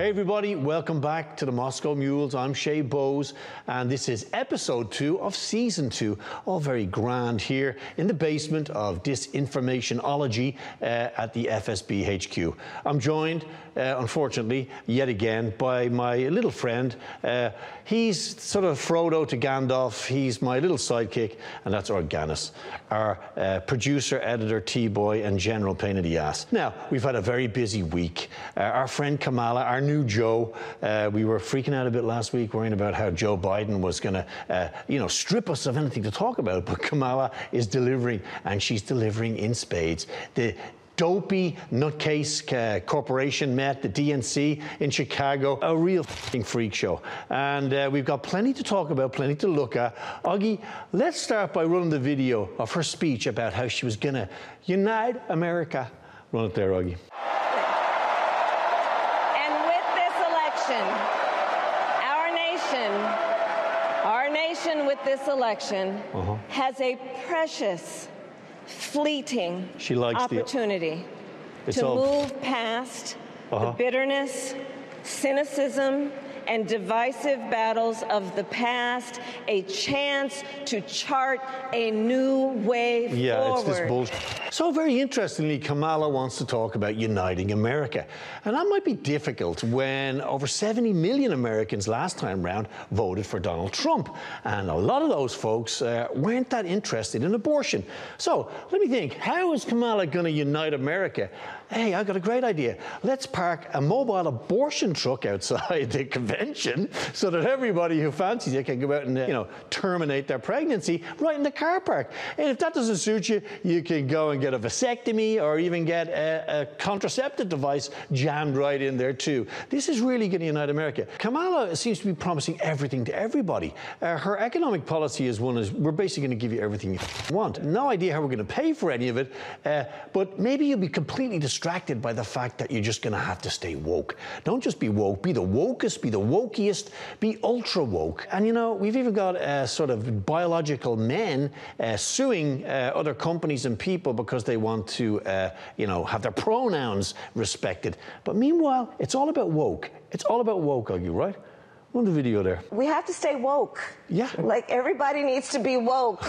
everybody, welcome back to the Moscow Mules. I'm Shay Bowes, and this is episode 2 of season 2, all very grand here in the basement of Disinformationology at the FSB HQ. I'm joined, unfortunately, yet again, by my little friend. He's sort of Frodo to Gandalf. He's my little sidekick, and that's Organis, our producer, editor, T-boy, and general pain in the ass. Now, we've had a very busy week. Our friend Kamala, our new Joe, we were freaking out a bit last week, worrying about how Joe Biden was going to, strip us of anything to talk about. But Kamala is delivering, and she's delivering in spades. The dopey nutcase corporation met, the DNC in Chicago, a real freak show. And we've got plenty to talk about, plenty to look at. Augie, let's start by running the video of her speech about how she was going to unite America. Run it there, Augie. And with this election, our nation with this election has a precious, fleeting opportunity to move past the bitterness, cynicism, and divisive battles of the past, a chance to chart a new way forward. Yeah, it's this bullshit. So very interestingly, Kamala wants to talk about uniting America. And that might be difficult when over 70 million Americans last time round voted for Donald Trump. And a lot of those folks weren't that interested in abortion. So let me think, how is Kamala going to unite America? Hey, I've got a great idea. Let's park a mobile abortion truck outside the convention so that everybody who fancies it can go out and, terminate their pregnancy right in the car park. And if that doesn't suit you, you can go and get a vasectomy or even get a contraceptive device jammed right in there too. This is really going to unite America. Kamala seems to be promising everything to everybody. Her economic policy is we're basically going to give you everything you want. No idea how we're going to pay for any of it, but maybe you'll be completely distracted by the fact that you're just going to have to stay woke. Don't just be woke, be the wokest, be the wokiest, be ultra woke. And we've even got sort of biological men suing other companies and people because they want to, have their pronouns respected. But meanwhile, it's all about woke. It's all about woke, Augie, right? On the video there. We have to stay woke. Yeah. Like everybody needs to be woke.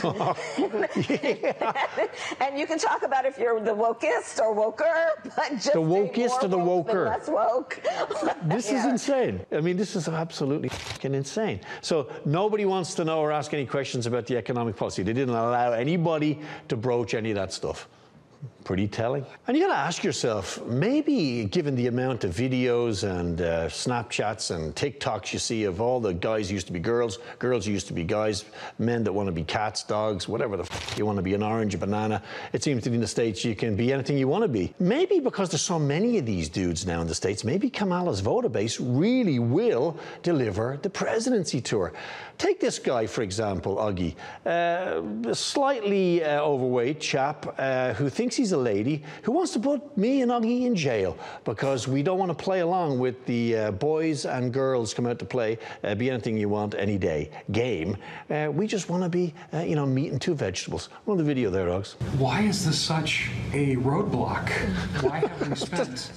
Yeah. And you can talk about if you're the wokest or woker, but just the wokest or the woker. Less woke. This is insane. I mean, this is absolutely fucking insane. So nobody wants to know or ask any questions about the economic policy. They didn't allow anybody to broach any of that stuff. Pretty telling. And you got to ask yourself, maybe given the amount of videos and Snapchats and TikToks you see of all the guys who used to be girls, girls who used to be guys, men that want to be cats, dogs, whatever the you want to be, an orange, a banana. It seems to be in the States you can be anything you want to be. Maybe because there's so many of these dudes now in the States, maybe Kamala's voter base really will deliver the presidency to her. Take this guy, for example, Augie, a slightly overweight chap who thinks he's a lady, who wants to put me and Augie in jail because we don't want to play along with the boys and girls come out to play be anything you want any day game. We just want to be, meat and 2 vegetables. Run the video there, Dogs. Why is this such a roadblock? Why have we spent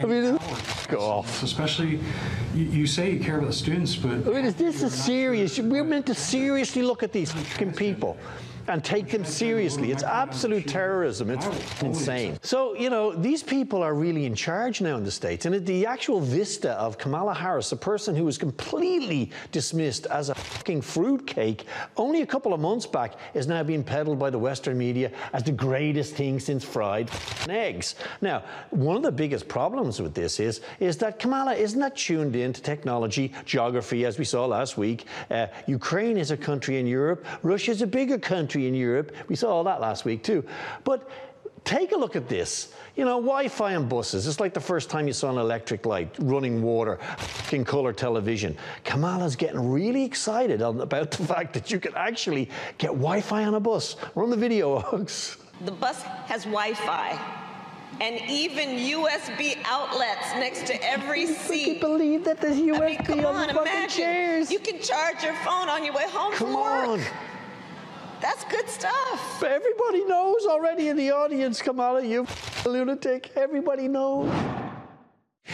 go off. Especially, you say you care about the students, but... This is serious. We're meant to seriously look at these fucking people and take them seriously. It's absolute terrorism. It's insane. So, these people are really in charge now in the States. And the actual vista of Kamala Harris, a person who was completely dismissed as a fucking fruitcake only a couple of months back, is now being peddled by the Western media as the greatest thing since fried eggs. Now, one of the biggest problems with this is that Kamala isn't that tuned in to technology, geography, as we saw last week. Ukraine is a country in Europe. Russia is a bigger country in Europe. We saw all that last week too. But take a look at this. Wi-Fi on buses. It's like the first time you saw an electric light, running water, fucking color television. Kamala's getting really excited about the fact that you can actually get Wi-Fi on a bus. Run the video, Hugs. The bus has Wi-Fi and even USB outlets next to every seat. Can you believe that there's USB on the fucking chairs? You can charge your phone on your way home from work. Come on. That's good stuff. But everybody knows already in the audience, Kamala, you lunatic. Everybody knows.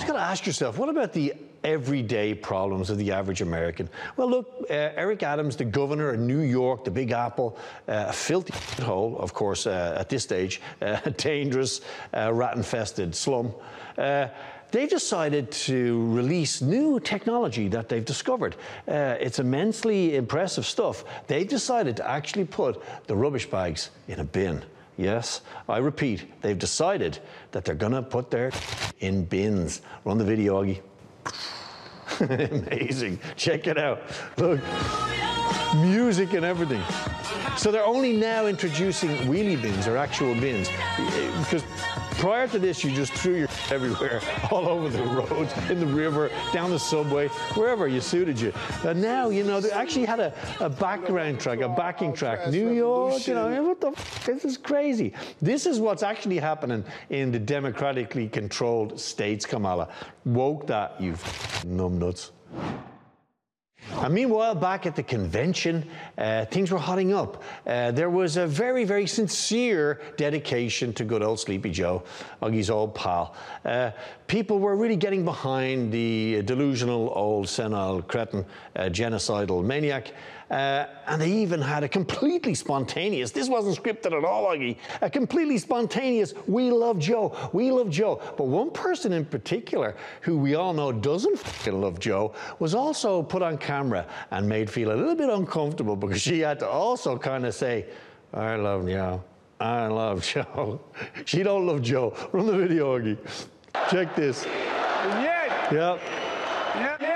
got to ask yourself, what about the everyday problems of the average American? Well, look, Eric Adams, the governor of New York, the Big Apple, a filthy hole, of course, at this stage, a dangerous, rat-infested slum. They've decided to release new technology that they've discovered. It's immensely impressive stuff. They've decided to actually put the rubbish bags in a bin. Yes, I repeat, they've decided that they're gonna put their in bins. Run the video, Augie. Amazing. Check it out. Look, music and everything. So they're only now introducing wheelie bins, or actual bins, because prior to this, you just threw your everywhere, all over the roads, in the river, down the subway, wherever you suited you. And now, you know, they actually had a background track, a backing track. New York, you know, what the this is crazy. This is what's actually happening in the democratically controlled states, Kamala. Woke that, you numbnuts. And meanwhile, back at the convention, things were hotting up. There was a very, very sincere dedication to good old Sleepy Joe, Augie's old pal. People were really getting behind the delusional old senile cretin, genocidal maniac. And they even had a completely spontaneous, this wasn't scripted at all, Augie, a completely spontaneous, we love Joe, we love Joe. But one person in particular, who we all know doesn't fucking love Joe, was also put on camera and made feel a little bit uncomfortable because she had to also kind of say, I love Joe, I love Joe. She don't love Joe. Run the video, Augie. Check this. Yeah. Yep. Yeah.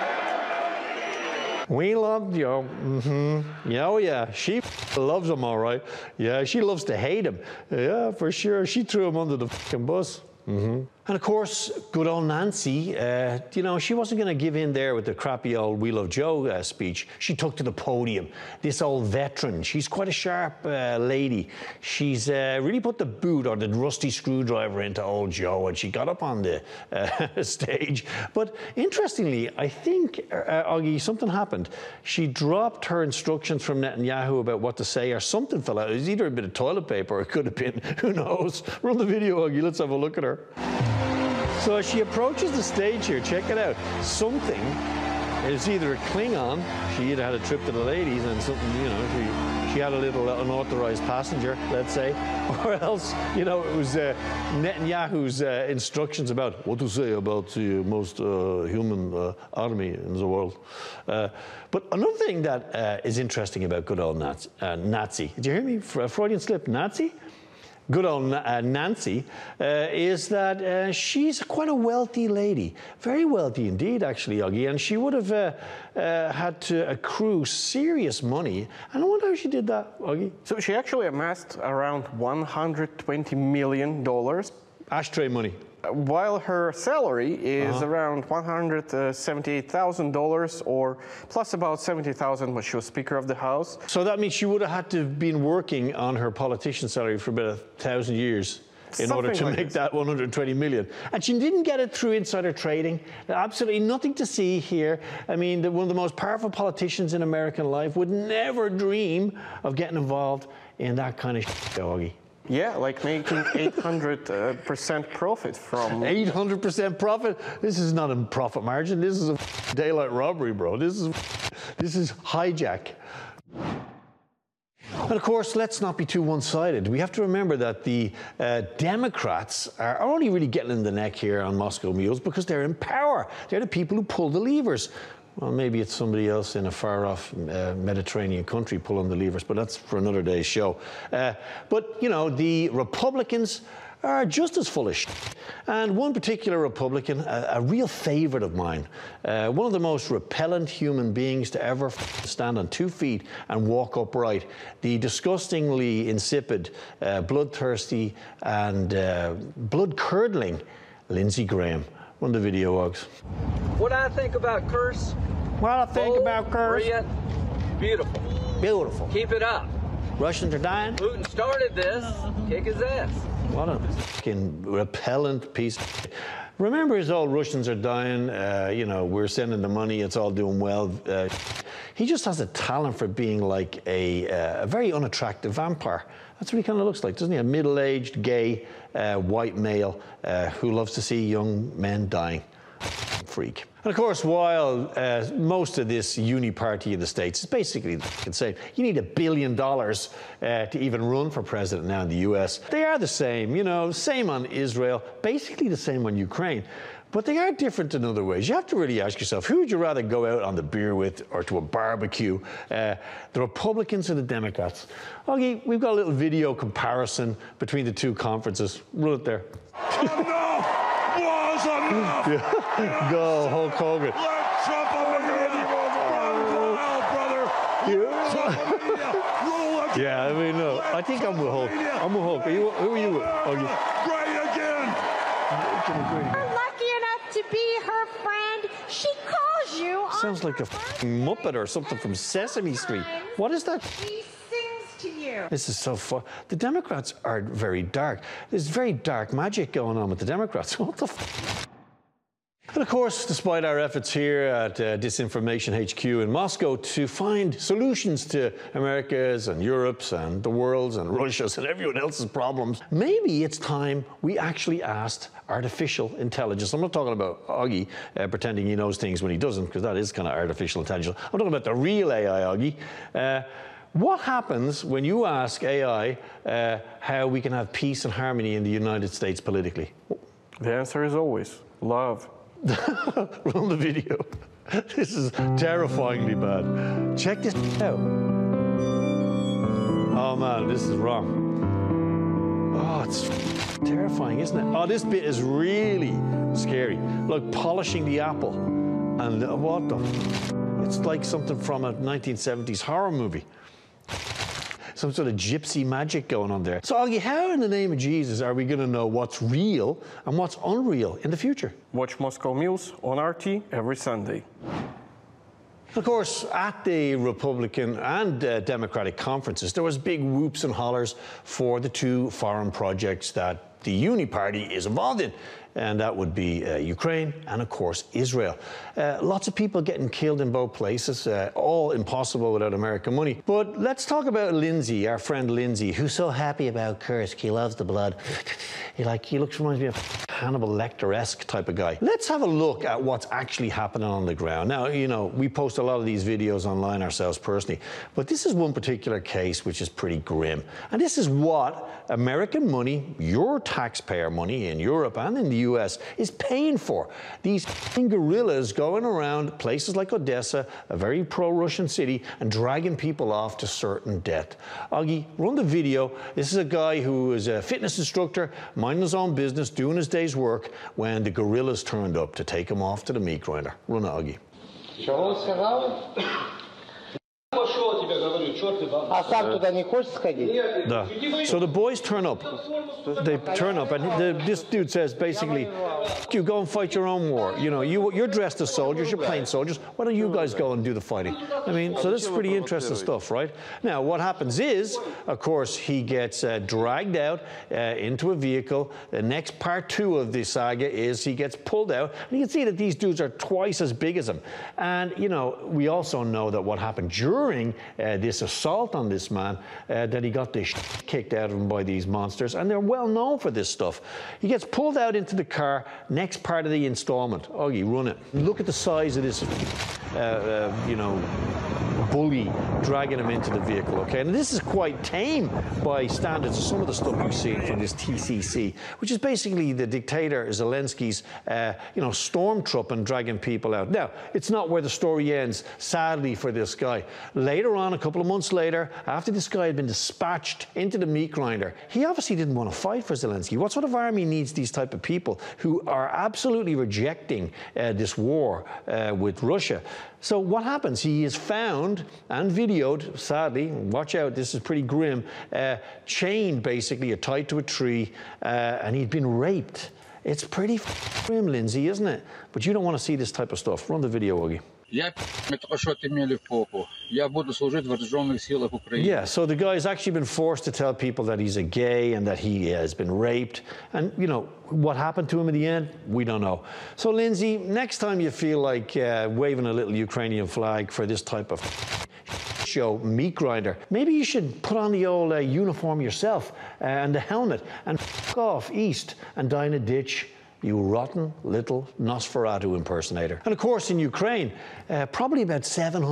We love Joe. Mm-hmm. Yeah, oh yeah. She loves him, all right. Yeah, she loves to hate him. Yeah, for sure. She threw him under the fucking bus. Mm-hmm. And of course, good old Nancy, you know, she wasn't going to give in there with the crappy old We Love Joe speech. She took to the podium. This old veteran, she's quite a sharp lady. She's really put the boot or the rusty screwdriver into old Joe, and she got up on the stage. But interestingly, I think, Augie, something happened. She dropped her instructions from Netanyahu about what to say, or something fell out. It was either a bit of toilet paper, or it could have been, who knows. Run the video, Augie, let's have a look at her. So as she approaches the stage here, check it out. Something is either a Klingon, she either had a trip to the ladies and something, you know, she had a little unauthorized passenger, let's say, or else, you know, it was Netanyahu's instructions about what to say about the most human army in the world. But another thing that is interesting about good old Nazi, did you hear me? Freudian slip, Nazi? Good old Nancy, is that she's quite a wealthy lady. Very wealthy indeed, actually, Augie. And she would have had to accrue serious money. And I wonder how she did that, Augie. So she actually amassed around $120 million. Ashtray money. While her salary is around $178,000, or plus about $70,000 when she was Speaker of the House. So that means she would have had to have been working on her politician salary for about 1,000 years in order to make that 120 million. And she didn't get it through insider trading. Absolutely nothing to see here. I mean, one of the most powerful politicians in American life would never dream of getting involved in that kind of shit, Augie. Yeah, like making 800% profit from... 800% profit? This is not a profit margin. This is a daylight robbery, bro. This is hijack. And of course, let's not be too one-sided. We have to remember that the Democrats are only really getting in the neck here on Moscow Mules because they're in power. They're the people who pull the levers. Well, maybe it's somebody else in a far-off Mediterranean country pulling the levers, but that's for another day's show. But, you know, the Republicans are just as full of shit. And one particular Republican, a real favorite of mine, one of the most repellent human beings to ever stand on 2 feet and walk upright, the disgustingly insipid, bloodthirsty and blood-curdling Lindsey Graham. Run the video, Oggs. What I think about Kurz? What I think about Kurz? Brilliant, beautiful. Beautiful. Keep it up. Russians are dying. Putin started this. Kick his ass. What a fucking repellent piece of shit. Remember his old Russians are dying, you know, we're sending the money, it's all doing well. He just has a talent for being like a very unattractive vampire. That's what he kind of looks like, doesn't he? A middle-aged, gay, white male who loves to see young men dying. Freak. And of course, while most of this uni-party in the States is basically insane, you need $1 billion to even run for president now in the US. They are the same, you know, same on Israel, basically the same on Ukraine. But they are different in other ways. You have to really ask yourself, who would you rather go out on the beer with or to a barbecue? The Republicans or the Democrats? Okay, we've got a little video comparison between the two conferences. Run it there. Enough was enough. Yeah. Go, Hulk Hogan. Let Trump brother. Yeah, I mean, no, I think I'm with Hulk. I'm with Hulk. Who are you with? Great again. We're lucky enough to be her friend. She calls you. Sounds like a Muppet or something from Sesame Street. What is that? She sings to you. This is so fun. The Democrats are very dark. There's very dark magic going on with the Democrats. What the f? And of course, despite our efforts here at Disinformation HQ in Moscow to find solutions to America's and Europe's and the world's and Russia's and everyone else's problems, maybe it's time we actually asked artificial intelligence. I'm not talking about Augie pretending he knows things when he doesn't, because that is kind of artificial intelligence. I'm talking about the real AI Augie. What happens when you ask AI how we can have peace and harmony in the United States politically? The answer is always love. Run the video. This is terrifyingly bad. Check this out. Oh man, this is wrong. Oh, it's terrifying, isn't it? Oh, this bit is really scary. Like polishing the apple. And what the it's like something from a 1970s horror movie. Some sort of gypsy magic going on there. So, Augie, how in the name of Jesus are we going to know what's real and what's unreal in the future? Watch Moscow News on RT every Sunday. Of course, at the Republican and Democratic conferences, there was big whoops and hollers for the two foreign projects that the Uni Party is involved in, and that would be Ukraine and, of course, Israel. Lots of people getting killed in both places, all impossible without American money. But let's talk about Lindsay, our friend Lindsay, who's so happy about Kursk. He loves the blood. He reminds me of Hannibal Lecter-esque type of guy. Let's have a look at what's actually happening on the ground. Now, you know, we post a lot of these videos online ourselves personally, but this is one particular case which is pretty grim. And this is what American money, your taxpayer money in Europe and in the US, is paying for. These guerrillas going around places like Odessa, a very pro-Russian city, and dragging people off to certain death. Augie, run the video. This is a guy who is a fitness instructor, minding his own business, doing his day's work, when the guerrillas turned up to take him off to the meat grinder. Run it, Augie. So the boys turn up. They turn up, and this dude says basically, you go and fight your own war. You know, you're dressed as soldiers, you're plain soldiers. Why don't you guys go and do the fighting? I mean, so this is pretty interesting stuff, right? Now, what happens is, of course, he gets dragged out into a vehicle. The next part two of the saga is he gets pulled out, and you can see that these dudes are twice as big as him. And, you know, we also know that what happened during this assault on this man, that he got the kicked out of him by these monsters, and they're well known for this stuff. He gets pulled out into the car, next part of the installment. Augie, run it. Look at the size of this, you know, bully dragging him into the vehicle, okay? And this is quite tame by standards of some of the stuff we've seen from this TCC, which is basically the dictator Zelensky's, you know, stormtrooping, dragging people out. Now, it's not where the story ends, sadly for this guy. Later on, a couple of months later, after this guy had been dispatched into the meat grinder, he obviously didn't want to fight for Zelensky. What sort of army needs these type of people who are absolutely rejecting this war with Russia? So what happens? He is found and videoed, sadly, watch out, this is pretty grim, chained basically, or tied to a tree, and he'd been raped. It's pretty grim, Lindsay, isn't it? But you don't want to see this type of stuff. Run the video, Augie. Я только что имели в попу. Я буду служить в вооруженных силах Украины. Yeah, so the guy's actually been forced to tell people that he's a gay and that he has been raped. And, you know, what happened to him in the end, we don't know. So, Lindsay, next time you feel like waving a little Ukrainian flag for this type of show meat grinder, maybe you should put on the old uniform yourself and the helmet and off east and die in a ditch, you rotten little Nosferatu impersonator. And of course, in Ukraine, probably about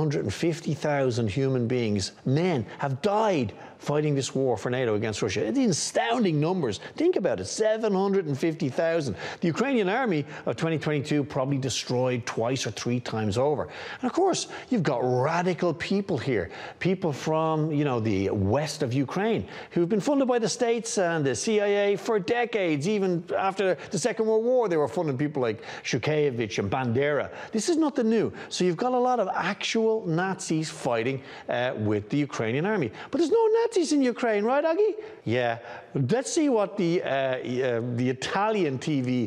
750,000 human beings, men, have died fighting this war for NATO against Russia. It's astounding numbers. Think about it, 750,000. The Ukrainian army of 2022 probably destroyed twice or three times over. And of course, you've got radical people here, people from, you know, the west of Ukraine, who've been funded by the States and the CIA for decades. Even after the Second World War, they were funding people like Shukevich and Bandera. This is nothing new. So you've got a lot of actual Nazis fighting with the Ukrainian army. But there's no Nazis in Ukraine, right, Augie? Yeah. Let's see what the Italian TV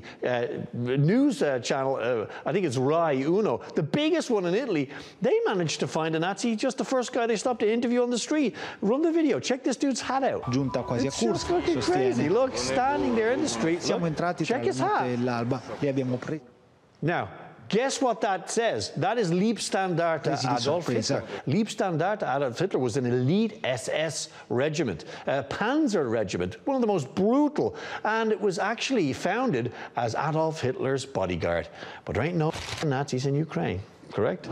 news channel, I think it's Rai Uno, the biggest one in Italy, they managed to find a Nazi, just the first guy they stopped to interview on the street. Run the video. Check this dude's hat out. Giunta quasi a Kursk. It's just looking crazy. Look, standing there in the street. Siamo entrati tra la notte e l'alba e abbiamo preso. Now, guess what that says? That is Leibstandarte Adolf Hitler. Leibstandarte Adolf Hitler was an elite SS regiment, a Panzer regiment, one of the most brutal, and it was actually founded as Adolf Hitler's bodyguard. But there ain't no Nazis in Ukraine, correct?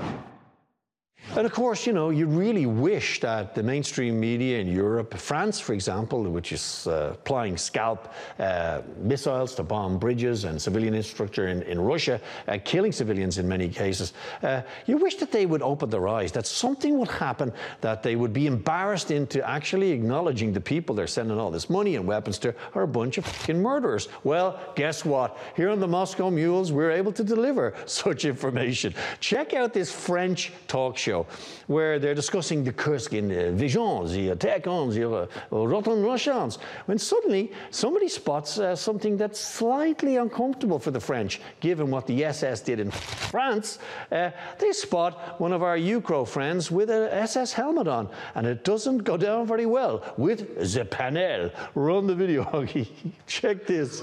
And of course, you know, you really wish that the mainstream media in Europe, France, for example, which is applying scalp missiles to bomb bridges and civilian infrastructure in Russia, killing civilians in many cases, you wish that they would open their eyes, that something would happen, that they would be embarrassed into actually acknowledging the people they're sending all this money and weapons to are a bunch of fucking murderers. Well, guess what? Here on the Moscow Mules, we're able to deliver such information. Check out this French talk show where they're discussing the Kursk invasions, the attack on the rotten Russians, when suddenly somebody spots something that's slightly uncomfortable for the French, given what the SS did in France. They spot one of our Ukraine friends with an SS helmet on, and it doesn't go down very well with the panel. Run the video, Augie. Check this.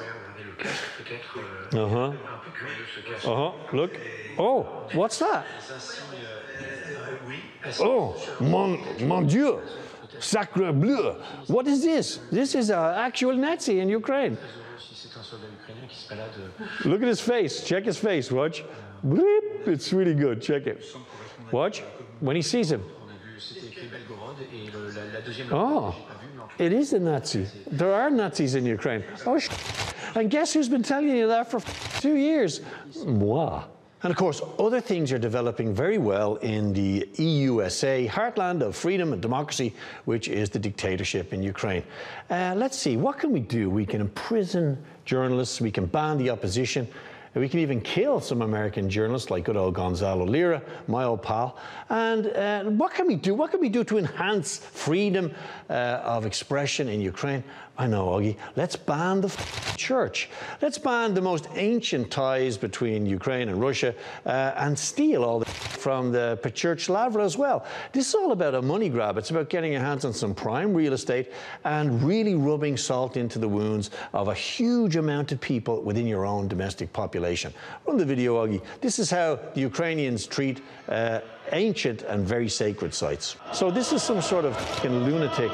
Look. Oh, what's that? Oh, mon Dieu, sacre bleu. What is this? This is an actual Nazi in Ukraine. Look at his face. Check his face. Watch. Bleep. It's really good. Check it. Watch. When he sees him. Oh, it is a Nazi. There are Nazis in Ukraine. Oh, and guess who's been telling you that for 2 years? Moi. And of course, other things are developing very well in the EUSA, heartland of freedom and democracy, which is the dictatorship in Ukraine. Let's see, what can we do? We can imprison journalists, we can ban the opposition, we can even kill some American journalists like good old Gonzalo Lira, my old pal. And what can we do? What can we do to enhance freedom of expression in Ukraine? I know, Augie. Let's ban the church. Let's ban the most ancient ties between Ukraine and Russia and steal all the from the Church Lavra as well. This is all about a money grab. It's about getting your hands on some prime real estate and really rubbing salt into the wounds of a huge amount of people within your own domestic population. Run the video, Augie. This is how the Ukrainians treat ancient and very sacred sites. So this is some sort of lunatic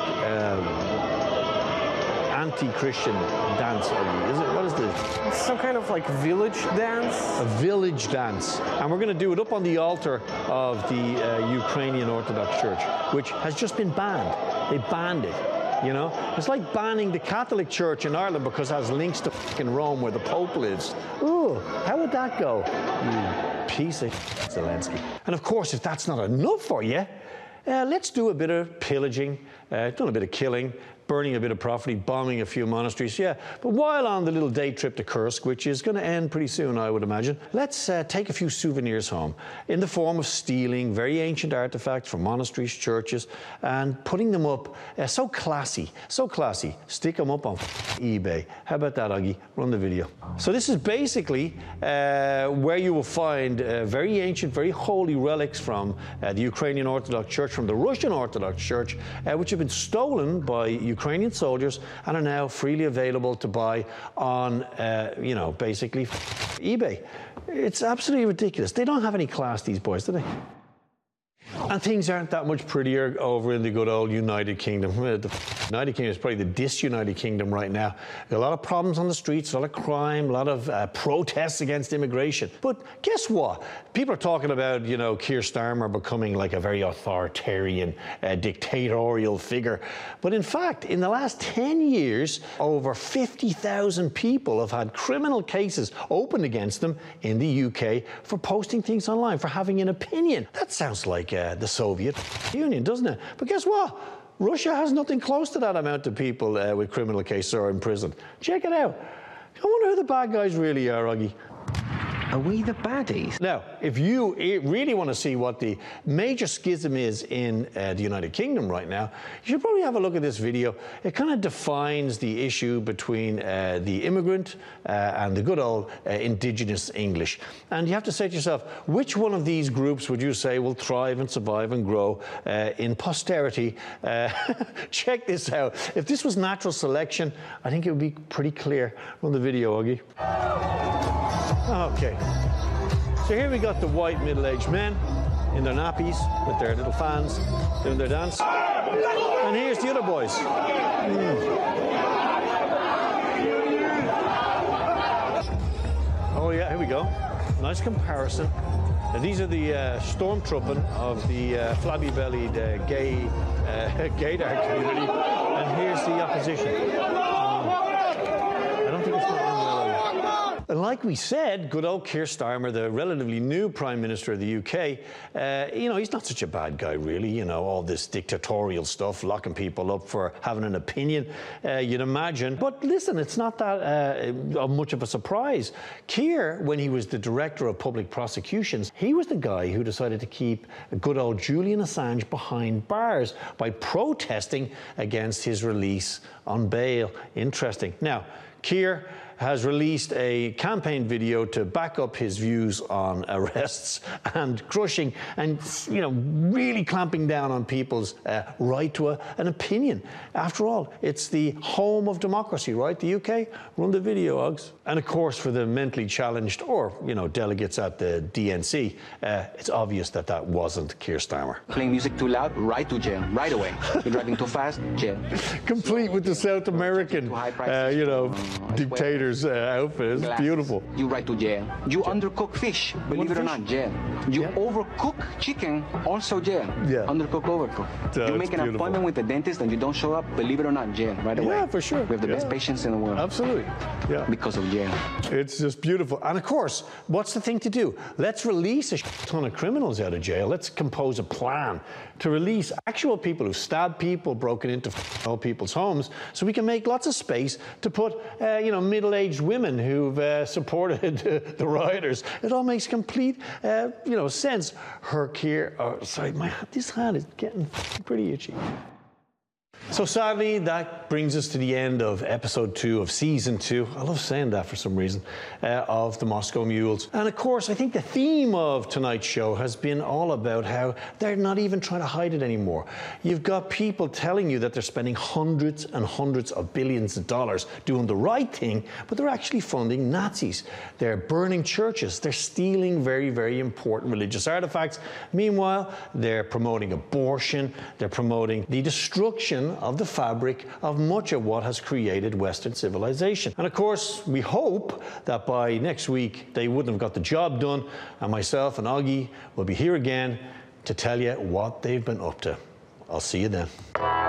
anti-Christian dance, is it? What is this? It's some kind of like village dance. A village dance. And we're going to do it up on the altar of the Ukrainian Orthodox Church, which has just been banned. They banned it, you know? It's like banning the Catholic Church in Ireland because it has links to fucking Rome where the Pope lives. Ooh, how would that go? You piece of Zelensky. And of course, if that's not enough for you, let's do a bit of pillaging, done a bit of killing, burning a bit of property, bombing a few monasteries, yeah. But while on the little day trip to Kursk, which is going to end pretty soon, I would imagine, let's take a few souvenirs home in the form of stealing very ancient artifacts from monasteries, churches, and putting them up. So classy, so classy. Stick them up on eBay. How about that, Augie? Run the video. So this is basically where you will find very ancient, very holy relics from the Ukrainian Orthodox Church, from the Russian Orthodox Church, which have been stolen by Ukrainian soldiers and are now freely available to buy on, you know, basically eBay. It's absolutely ridiculous. They don't have any class, these boys, do they? And things aren't that much prettier over in the good old United Kingdom. The United Kingdom is probably the disunited kingdom right now. A lot of problems on the streets, a lot of crime, a lot of protests against immigration. But guess what? People are talking about, you know, Keir Starmer becoming like a very authoritarian, dictatorial figure. But in fact, in the last 10 years, over 50,000 people have had criminal cases opened against them in the UK for posting things online, for having an opinion. That sounds like the Soviet Union, doesn't it? But guess what? Russia has nothing close to that amount of people with criminal cases or in prison. Check it out. I wonder who the bad guys really are, Augie. Are we the baddies? Now, if you really want to see what the major schism is in the United Kingdom right now, you should probably have a look at this video. It kind of defines the issue between the immigrant and the good old indigenous English. And you have to say to yourself, which one of these groups would you say will thrive and survive and grow in posterity? Check this out. If this was natural selection, I think it would be pretty clear. Run the video, Augie. Okay, so here we got the white middle-aged men in their nappies with their little fans doing their dance. And here's the other boys. Oh yeah, here we go. Nice comparison. Now, these are the stormtrooping of the flabby-bellied gay gaydar community. And here's the opposition. I don't think it's going to end well. And like we said, good old Keir Starmer, the relatively new Prime Minister of the UK, you know, he's not such a bad guy, really. You know, all this dictatorial stuff, locking people up for having an opinion, you'd imagine. But listen, it's not that much of a surprise. Keir, when he was the Director of Public Prosecutions, he was the guy who decided to keep good old Julian Assange behind bars by protesting against his release on bail. Interesting. Now, Keir has released a campaign video to back up his views on arrests and crushing and, you know, really clamping down on people's right to an opinion. After all, it's the home of democracy, right? The UK? Run the video, Uggs. And of course, for the mentally challenged or, you know, delegates at the DNC, it's obvious that that wasn't Keir Starmer. Playing music too loud, right to jail, right away. You're driving too fast, jail. Complete with the South American, you know, dictators. Outfit. It's beautiful. You right to jail. You undercook fish, believe it or not, jail. You overcook chicken, also jail. Yeah. Undercook, overcook. You make an appointment with the dentist and you don't show up, believe it or not, jail, right away. Yeah, for sure. We have the best patients in the world. Absolutely. Yeah. Because of jail. It's just beautiful. And of course, what's the thing to do? Let's release a ton of criminals out of jail. Let's compose a plan to release actual people who stabbed people, broken into people's homes, so we can make lots of space to put, you know, middle-aged women who've supported the rioters. It all makes complete, you know, sense. Sorry, this hand is getting pretty itchy. So sadly, that brings us to the end of episode 2 of season 2. I love saying that for some reason, of the Moscow Mules. And of course, I think the theme of tonight's show has been all about how they're not even trying to hide it anymore. You've got people telling you that they're spending hundreds and hundreds of billions of dollars doing the right thing, but they're actually funding Nazis. They're burning churches. They're stealing very, very important religious artifacts. Meanwhile, they're promoting abortion. They're promoting the destruction of the fabric of much of what has created Western civilization. And of course, we hope that by next week they wouldn't have got the job done, and myself and Augie will be here again to tell you what they've been up to. I'll see you then.